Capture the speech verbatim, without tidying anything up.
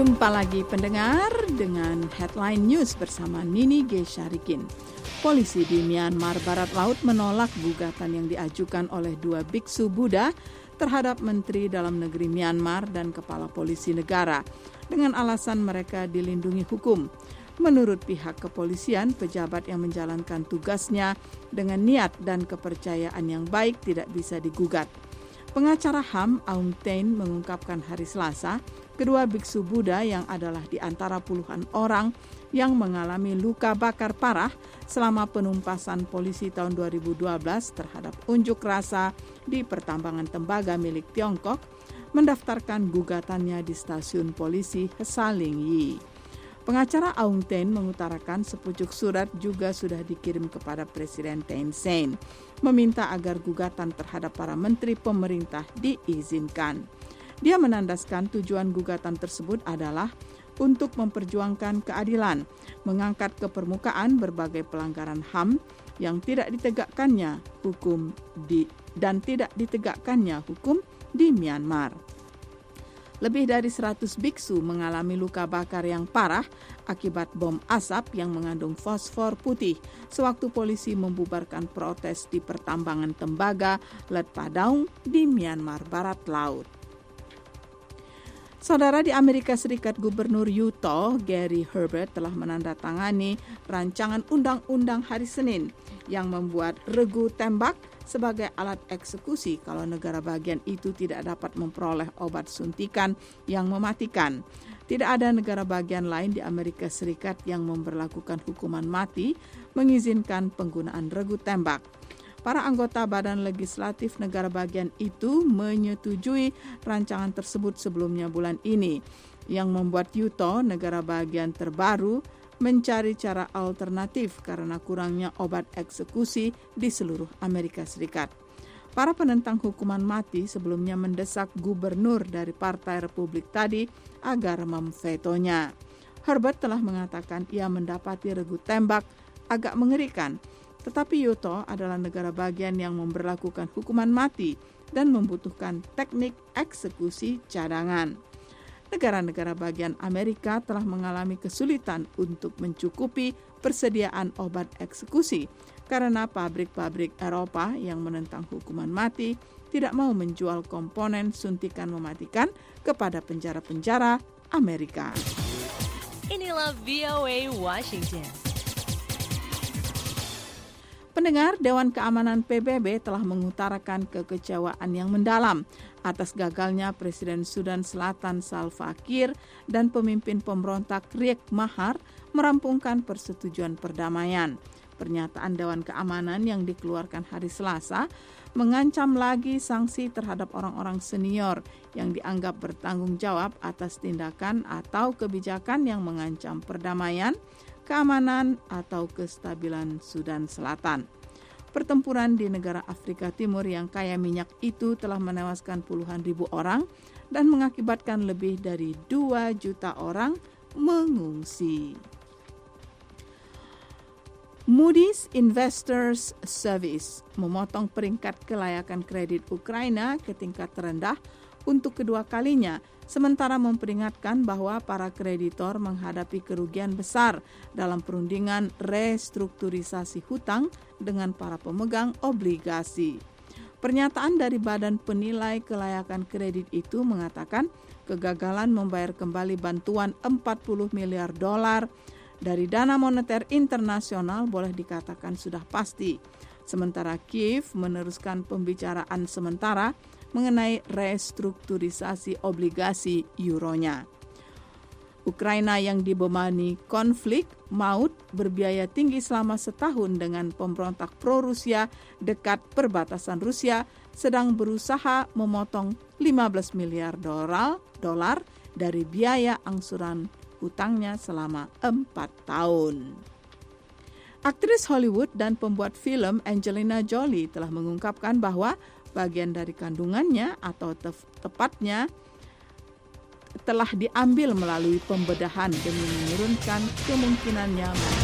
Jumpa lagi pendengar dengan Headline News bersama Nini G. Syarikin. Polisi di Myanmar Barat Laut menolak gugatan yang diajukan oleh dua biksu Buddha terhadap Menteri Dalam Negeri Myanmar dan Kepala Polisi Negara dengan alasan mereka dilindungi hukum. Menurut pihak kepolisian, pejabat yang menjalankan tugasnya dengan niat dan kepercayaan yang baik tidak bisa digugat. Pengacara H A M Aung Tain mengungkapkan hari Selasa, kedua biksu Buddha yang adalah di antara puluhan orang yang mengalami luka bakar parah selama penumpasan polisi tahun dua ribu dua belas terhadap unjuk rasa di pertambangan tembaga milik Tiongkok, mendaftarkan gugatannya di stasiun polisi Hesalingyi. Pengacara Aung Tain mengutarakan sepucuk surat juga sudah dikirim kepada Presiden Thein Sein, meminta agar gugatan terhadap para menteri pemerintah diizinkan. Dia menandaskan tujuan gugatan tersebut adalah untuk memperjuangkan keadilan, mengangkat ke permukaan berbagai pelanggaran H A M yang tidak ditegakkannya hukum di dan tidak ditegakkannya hukum di Myanmar. Lebih dari seratus biksu mengalami luka bakar yang parah akibat bom asap yang mengandung fosfor putih sewaktu polisi membubarkan protes di pertambangan tembaga Let Padaung di Myanmar Barat Laut. Saudara, di Amerika Serikat, Gubernur Utah Gary Herbert telah menandatangani rancangan undang-undang hari Senin yang membuat regu tembak sebagai alat eksekusi kalau negara bagian itu tidak dapat memperoleh obat suntikan yang mematikan. Tidak ada negara bagian lain di Amerika Serikat yang memberlakukan hukuman mati mengizinkan penggunaan regu tembak. Para anggota Badan Legislatif negara bagian itu menyetujui rancangan tersebut sebelumnya bulan ini, yang membuat Utah, negara bagian terbaru, mencari cara alternatif karena kurangnya obat eksekusi di seluruh Amerika Serikat. Para penentang hukuman mati sebelumnya mendesak gubernur dari Partai Republik tadi agar memvetonya. Herbert telah mengatakan ia mendapati regu tembak agak mengerikan, tetapi Utah adalah negara bagian yang memberlakukan hukuman mati dan membutuhkan teknik eksekusi cadangan. Negara-negara bagian Amerika telah mengalami kesulitan untuk mencukupi persediaan obat eksekusi karena pabrik-pabrik Eropa yang menentang hukuman mati tidak mau menjual komponen suntikan mematikan kepada penjara-penjara Amerika. Inilah V O A Washington. Pendengar, Dewan Keamanan P B B telah mengutarakan kekecewaan yang mendalam atas gagalnya Presiden Sudan Selatan Salva Kiir dan pemimpin pemberontak Riek Machar merampungkan persetujuan perdamaian. Pernyataan Dewan Keamanan yang dikeluarkan hari Selasa mengancam lagi sanksi terhadap orang-orang senior yang dianggap bertanggung jawab atas tindakan atau kebijakan yang mengancam perdamaian, keamanan, atau kestabilan Sudan Selatan. Pertempuran di negara Afrika Timur yang kaya minyak itu telah menewaskan puluhan ribu orang dan mengakibatkan lebih dari dua juta orang mengungsi. Moody's Investors Service memotong peringkat kelayakan kredit Ukraina ke tingkat terendah untuk kedua kalinya, sementara memperingatkan bahwa para kreditor menghadapi kerugian besar dalam perundingan restrukturisasi hutang dengan para pemegang obligasi. Pernyataan dari Badan Penilai Kelayakan Kredit itu mengatakan kegagalan membayar kembali bantuan empat puluh miliar dolar dari Dana Moneter Internasional boleh dikatakan sudah pasti. Sementara Kiev meneruskan pembicaraan sementara mengenai restrukturisasi obligasi euronya. Ukraina yang dibebani konflik maut berbiaya tinggi selama setahun dengan pemberontak pro-Rusia dekat perbatasan Rusia sedang berusaha memotong lima belas miliar dolar dari biaya angsuran hutangnya selama empat tahun. Aktris Hollywood dan pembuat film Angelina Jolie telah mengungkapkan bahwa bagian dari kandungannya atau tef- tepatnya telah diambil melalui pembedahan demi menurunkan kemungkinannya